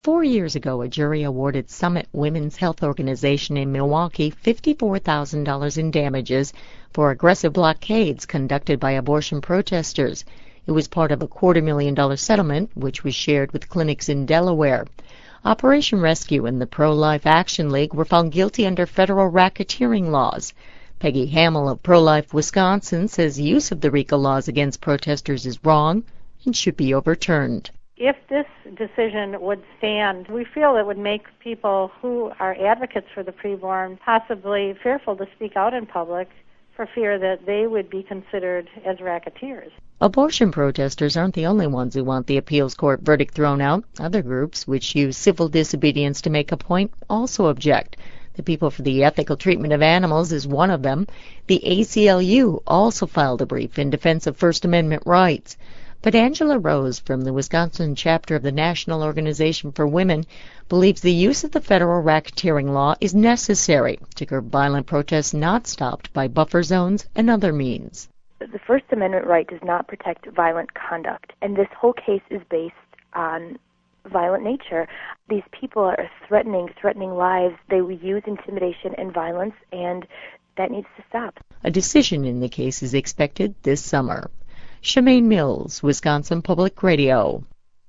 4 years ago, a jury awarded Summit Women's Health Organization in Milwaukee $54,000 in damages for aggressive blockades conducted by abortion protesters. It was part of a $250,000 settlement, which was shared with clinics in Delaware. Operation Rescue and the Pro-Life Action League were found guilty under federal racketeering laws. Peggy Hamill of Pro-Life Wisconsin says use of the RICO laws against protesters is wrong and should be overturned. If this decision would stand, we feel it would make people who are advocates for the preborn possibly fearful to speak out in public for fear that they would be considered as racketeers. Abortion protesters aren't the only ones who want the appeals court verdict thrown out. Other groups, which use civil disobedience to make a point, also object. The People for the Ethical Treatment of Animals is one of them. The ACLU also filed a brief in defense of First Amendment rights. But Angela Rose from the Wisconsin chapter of the National Organization for Women believes the use of the federal racketeering law is necessary to curb violent protests not stopped by buffer zones and other means. The First Amendment right does not protect violent conduct, and this whole case is based on violent nature. These people are threatening lives. They use intimidation and violence, and that needs to stop. A decision in the case is expected this summer. Shemaine Mills, Wisconsin Public Radio.